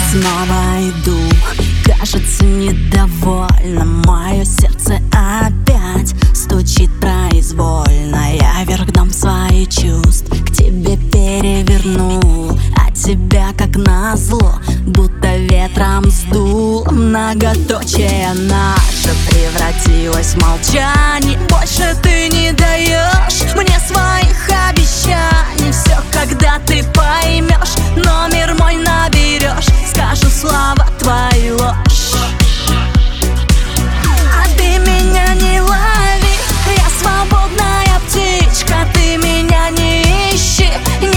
снова иду, кажется недовольна. Мое сердце опять стучит произвольно. Я вверх дам свои чувств, к тебе перевернул, а тебя как назло будто ветром сдул. Многоточие наше превратилось в молчание. Больше ты не даешь мне своих обещаний. Все, когда ты поймешь, номер мой наберешь, скажу слова твои